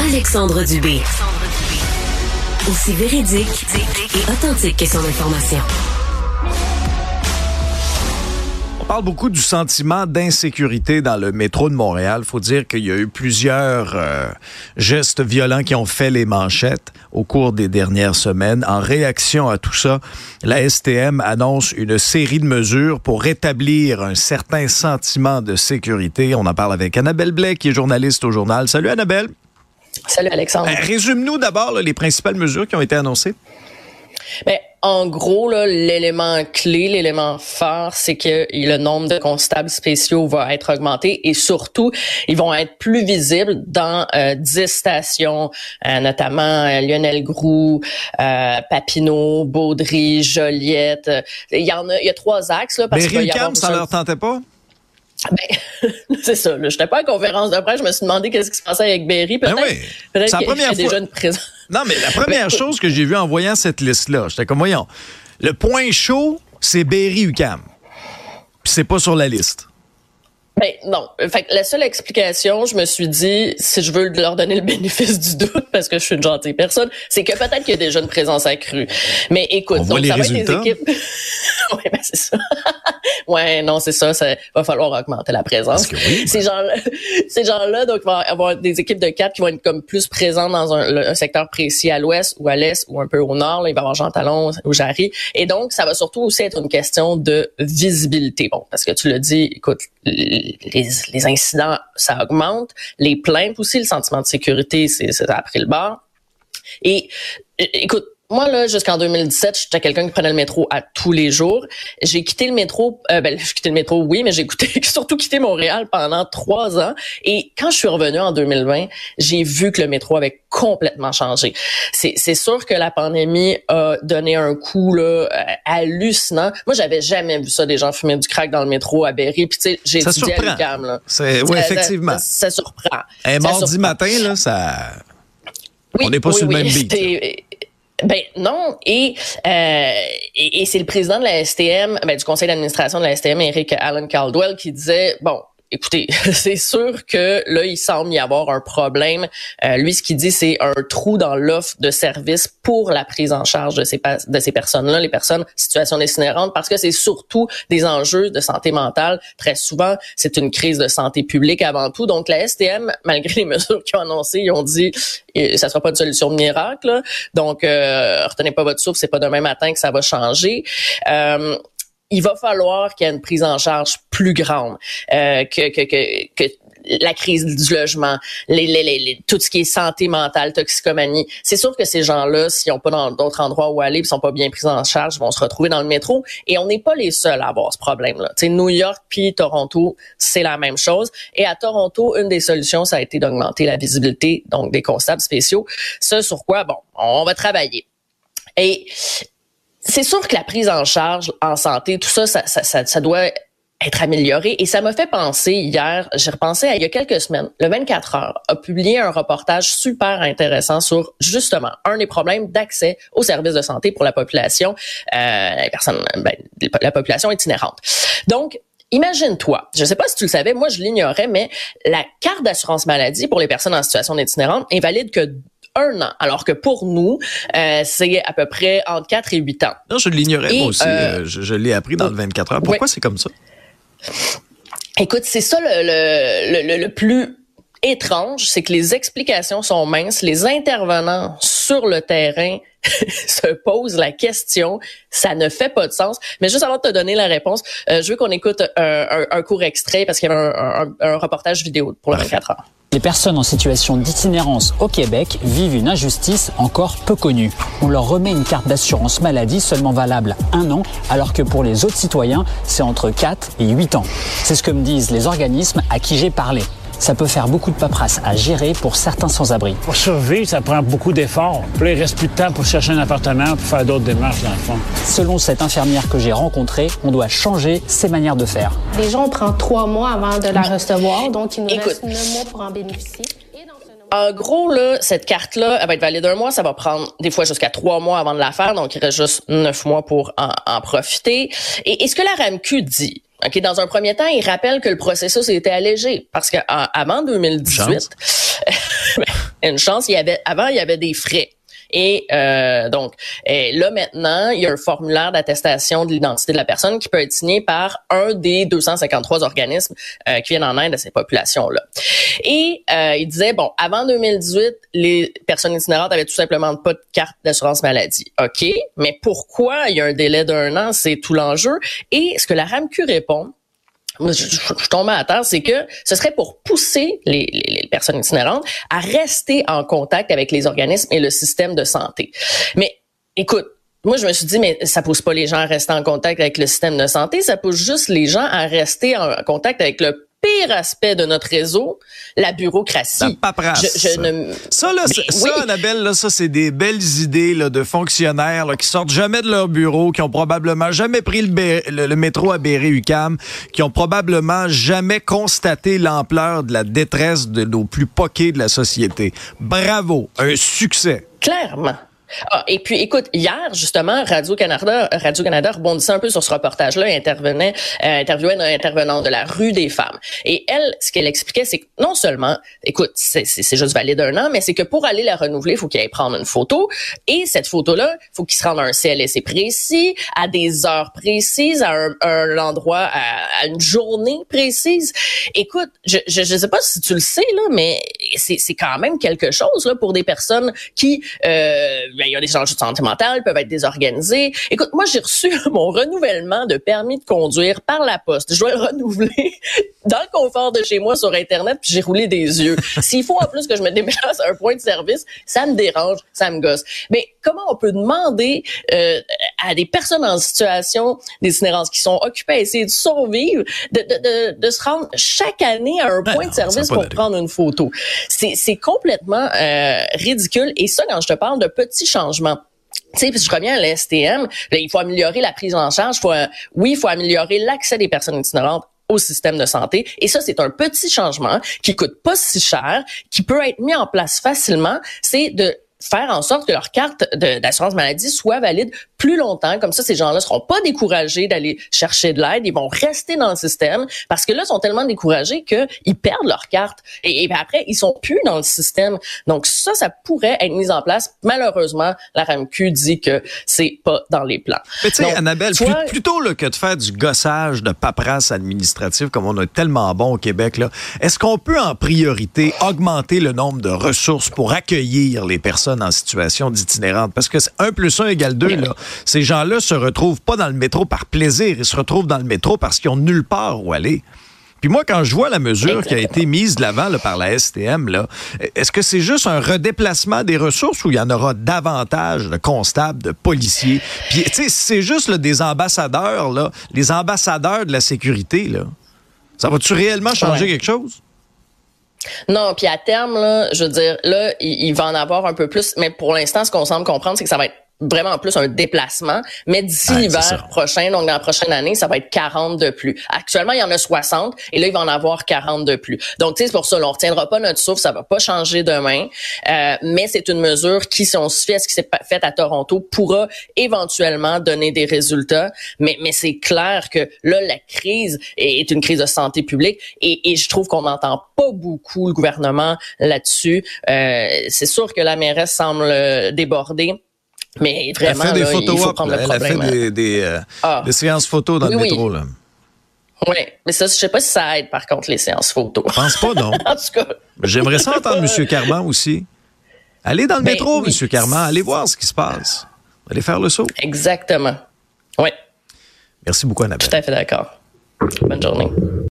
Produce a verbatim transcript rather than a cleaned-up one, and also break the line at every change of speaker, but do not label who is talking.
Alexandre Dubé. Aussi véridique et authentique que son information.
On parle beaucoup du sentiment d'insécurité dans le métro de Montréal. Il faut dire qu'il y a eu plusieurs euh, gestes violents qui ont fait les manchettes au cours des dernières semaines. En réaction à tout ça, la S T M annonce une série de mesures pour rétablir un certain sentiment de sécurité. On en parle avec Annabelle Blais, qui est journaliste au journal. Salut Annabelle.
Salut Alexandre.
Euh, résume-nous d'abord là, les principales mesures qui ont été annoncées.
Ben, en gros, là, l'élément clé, l'élément phare, c'est que le nombre de constables spéciaux va être augmenté et surtout, ils vont être plus visibles dans euh, dix stations, euh, notamment euh, Lionel Groulx, euh, Papineau, Baudry, Joliette. Il y en a, il y a trois axes là.
Mais Rilcam, ça leur tentait pas?
Ben, c'est ça. Je n'étais pas en conférence de presse. Je me suis demandé qu'est-ce qui se passait avec Berry. Peut-être,
ben oui.
peut-être
c'est la première fois.
Déjà une présence.
Non, mais la première
ben,
chose que j'ai vue en voyant cette liste-là, j'étais comme, voyons, le point chaud, c'est Berry-U Q A M. Puis c'est pas sur la liste.
Ben non. Fait que la seule explication, je me suis dit, si je veux leur donner le bénéfice du doute, parce que je suis une gentille personne, c'est que peut-être qu'il y a déjà une présence accrue. Mais écoute,
on voit
donc
les
ça
résultats.
va être des équipes. Oui, ben c'est ça. Ouais, non, c'est ça. Ça va falloir augmenter la présence.
Oui,
ces gens-là, ces gens-là, donc, il va y avoir des équipes de quatre qui vont être comme plus présentes dans un, un secteur précis à l'ouest ou à l'est ou un peu au nord. Là, il va y avoir Jean Talon ou Jarry. Et donc, ça va surtout aussi être une question de visibilité. Bon, parce que tu l'as dit, écoute, les, les incidents, ça augmente. Les plaintes aussi, le sentiment de sécurité, c'est, ça a pris le bord. Et, écoute, moi, là, jusqu'en deux mille dix-sept, j'étais quelqu'un qui prenait le métro à tous les jours. J'ai quitté le métro, euh, ben, j'ai quitté le métro, oui, mais j'ai écouté, surtout quitté Montréal pendant trois ans. Et quand je suis revenue en deux mille vingt, j'ai vu que le métro avait complètement changé. C'est, c'est sûr que la pandémie a donné un coup, là, hallucinant. Moi, j'avais jamais vu ça, des gens fumer du crack dans le métro à Berry. Puis, tu sais, j'ai
ça
étudié
surprend.
à l'U Q A M, là.
C'est, oui, effectivement.
Ça, ça, ça surprend.
Un
ça
mardi
surprend.
matin, là, ça...
Oui,
on n'est pas
oui,
sur
oui,
le même beat.
C'était... Ben non, et, euh, et et c'est le président de la S T M, ben du conseil d'administration de la S T M, Eric Allen Caldwell, qui disait bon, écoutez, c'est sûr que là il semble y avoir un problème. Euh, lui, ce qu'il dit, c'est un trou dans l'offre de services pour la prise en charge de ces de ces personnes-là, les personnes en situation d'itinérante, parce que c'est surtout des enjeux de santé mentale. Très souvent, c'est une crise de santé publique avant tout. Donc la S T M, malgré les mesures qu'ils ont annoncées, ils ont dit et ça sera pas une solution miracle. Là. Donc, euh, retenez pas votre souffle, c'est pas demain matin que ça va changer. Euh, il va falloir qu'il y ait une prise en charge plus grande, euh, que, que, que, que la crise du logement, les, les, les, les, tout ce qui est santé mentale, toxicomanie. C'est sûr que ces gens-là, s'ils n'ont pas dans d'autres endroits où aller, ils sont pas bien pris en charge, ils vont se retrouver dans le métro. Et on n'est pas les seuls à avoir ce problème-là. Tu sais, New York puis Toronto, c'est la même chose. Et à Toronto, une des solutions, ça a été d'augmenter la visibilité, donc des constables spéciaux. Ce sur quoi, bon, on va travailler. Et c'est sûr que la prise en charge en santé, tout ça, ça, ça, ça, ça doit être amélioré. Et ça m'a fait penser hier, j'ai repensé à il y a quelques semaines, le vingt-quatre heures a publié un reportage super intéressant sur justement un des problèmes d'accès aux services de santé pour la population, euh, les personnes, ben, la population itinérante. Donc, imagine-toi, je ne sais pas si tu le savais, moi je l'ignorais, mais la carte d'assurance maladie pour les personnes en situation d'itinérante est valide que un an, alors que pour nous, euh, c'est à peu près entre quatre et huit ans.
Non, je l'ignorais,
et,
moi aussi.
Euh,
je, je l'ai appris dans le vingt-quatre heures. Pourquoi
oui.
c'est comme ça?
Écoute, c'est ça le, le, le, le plus étrange, c'est que les explications sont minces, les intervenants sur le terrain se posent la question, ça ne fait pas de sens. Mais juste avant de te donner la réponse, euh, je veux qu'on écoute un, un, un court extrait parce qu'il y avait un, un, un reportage vidéo pour le vingt-quatre heures.
Les personnes en situation d'itinérance au Québec vivent une injustice encore peu connue. On leur remet une carte d'assurance maladie seulement valable un an, alors que pour les autres citoyens, c'est entre quatre et huit ans. C'est ce que me disent les organismes à qui j'ai parlé. Ça peut faire beaucoup de paperasse à gérer pour certains sans-abri.
Pour survivre, ça prend beaucoup d'efforts. Puis là, il reste plus de temps pour chercher un appartement, pour faire d'autres démarches, dans le fond.
Selon cette infirmière que j'ai rencontrée, on doit changer ses manières de faire.
Déjà, on prend trois mois avant de la recevoir, donc il nous
Écoute.
reste neuf mois pour en bénéficier. Et dans ce neuf
En gros, là, cette carte-là, elle va être valide un mois. Ça va prendre des fois jusqu'à trois mois avant de la faire. Donc, il reste juste neuf mois pour en, en profiter. Et, et ce que la R A M Q dit, OK, dans un premier temps, il rappelle que le processus a été allégé parce que en, avant deux mille dix-huit, Une chance, il y avait avant, il y avait des frais. Et euh, donc, et là maintenant, il y a un formulaire d'attestation de l'identité de la personne qui peut être signé par un des deux cent cinquante-trois organismes euh, qui viennent en aide à ces populations-là. Et euh, il disait, bon, avant deux mille dix-huit, les personnes itinérantes avaient tout simplement pas de carte d'assurance maladie. OK, mais pourquoi il y a un délai d'un an? C'est tout l'enjeu. Et ce que la RAMQ répond, Je, je, je tombe à terre, c'est que ce serait pour pousser les, les, les personnes itinérantes à rester en contact avec les organismes et le système de santé. Mais écoute, moi, je me suis dit, mais ça pousse pas les gens à rester en contact avec le système de santé, ça pousse juste les gens à rester en contact avec le pire aspect de notre réseau, la bureaucratie.
La paperasse.
Je, je ne...
Ça, là,
mais,
ça,
oui.
Annabelle, là, ça, c'est des belles idées là, de fonctionnaires là, qui sortent jamais de leur bureau, qui ont probablement jamais pris le, Bé- le, le métro à Berry-UQAM, qui ont probablement jamais constaté l'ampleur de la détresse de nos plus poqués de la société. Bravo, un succès.
Clairement. Ah, et puis, écoute, hier, justement, Radio-Canada, Radio-Canada rebondissait un peu sur ce reportage-là et intervenait, euh, interviewait une intervenante de la rue des femmes. Et elle, ce qu'elle expliquait, c'est que non seulement, écoute, c'est, c'est, c'est juste valide un an, mais c'est que pour aller la renouveler, il faut qu'il aille prendre une photo. Et cette photo-là, il faut qu'il se rende à un C L S C précis, à des heures précises, à un, un endroit, à, à une journée précise. Écoute, je, je, je sais pas si tu le sais, là, mais c'est, c'est quand même quelque chose, là, pour des personnes qui, euh, ben, il y a des enjeux de santé mentale, peuvent être désorganisés. Écoute, moi, j'ai reçu mon renouvellement de permis de conduire par la poste. Je dois le renouveler dans le confort de chez moi sur Internet, puis j'ai roulé des yeux. S'il faut en plus que je me déplace à un point de service, ça me dérange, ça me gosse. Mais comment on peut demander euh, à des personnes en situation d'itinérance qui sont occupées à essayer de survivre, de, de, de, de se rendre chaque année à un point
ben
de service pour prendre une photo? C'est, c'est complètement euh, ridicule. Et ça, quand je te parle de petits changements, tu sais, puis je reviens à l'A S T M, là, il faut améliorer la prise en charge. Faut, euh, oui, il faut améliorer l'accès des personnes itinérantes au système de santé. Et ça, c'est un petit changement qui coûte pas si cher, qui peut être mis en place facilement. C'est de faire en sorte que leur carte de, d'assurance maladie soit valide plus longtemps. Comme ça, ces gens-là seront pas découragés d'aller chercher de l'aide. Ils vont rester dans le système parce que là, ils sont tellement découragés qu'ils perdent leur carte. Et, et après, ils sont plus dans le système. Donc ça, ça pourrait être mis en place. Malheureusement, la RAMQ dit que c'est pas dans les plans.
Mais tu sais, Annabelle,
toi,
plus, plutôt là, que de faire du gossage de paperasse administrative comme on a tellement bon au Québec, là, est-ce qu'on peut en priorité augmenter le nombre de ressources pour accueillir les personnes en situation d'itinérante? Parce que un plus un égale deux, là. Ces gens-là se retrouvent pas dans le métro par plaisir, ils se retrouvent dans le métro parce qu'ils ont nulle part où aller. Puis moi, quand je vois la mesure qui a été mise de l'avant là, par la S T M, là, est-ce que c'est juste un redéplacement des ressources ou il y en aura davantage de constables, de policiers? Puis, tu sais, c'est juste là, des ambassadeurs, là, les ambassadeurs de la sécurité, là. Ça va-tu réellement changer ouais. quelque chose?
Non, puis à terme, là, je veux dire, là, il, il va en avoir un peu plus, mais pour l'instant, ce qu'on semble comprendre, c'est que ça va être vraiment plus un déplacement, mais d'ici ouais, l'hiver prochain, donc dans la prochaine année, ça va être quarante de plus. Actuellement, il y en a soixante, et là, il va en avoir quarante de plus. Donc, tu sais, c'est pour ça, là, on retiendra pas notre souffle, ça va pas changer demain, euh, mais c'est une mesure qui, si on se fie à ce qui s'est fait à Toronto, pourra éventuellement donner des résultats, mais, mais c'est clair que là, la crise est une crise de santé publique, et, et je trouve qu'on n'entend pas beaucoup le gouvernement là-dessus. Euh, c'est sûr que la mairesse semble déborder, mais vraiment,
elle fait des
là,
photos
il faut
up,
prendre
là.
le
Elle
problème.
a fait des, des, euh,
ah.
des séances photos dans
oui,
le
oui.
métro. Là.
Oui, mais ça, je sais pas si ça aide, par contre, les séances photos.
Je pense pas, non.
En tout cas.
J'aimerais ça entendre M. Carman aussi. Allez dans le
ben,
métro,
oui.
M. Carman. Allez voir ce qui se passe. Allez faire le saut.
Exactement. Oui.
Merci beaucoup, Annabelle.
Tout à fait d'accord. Bonne journée.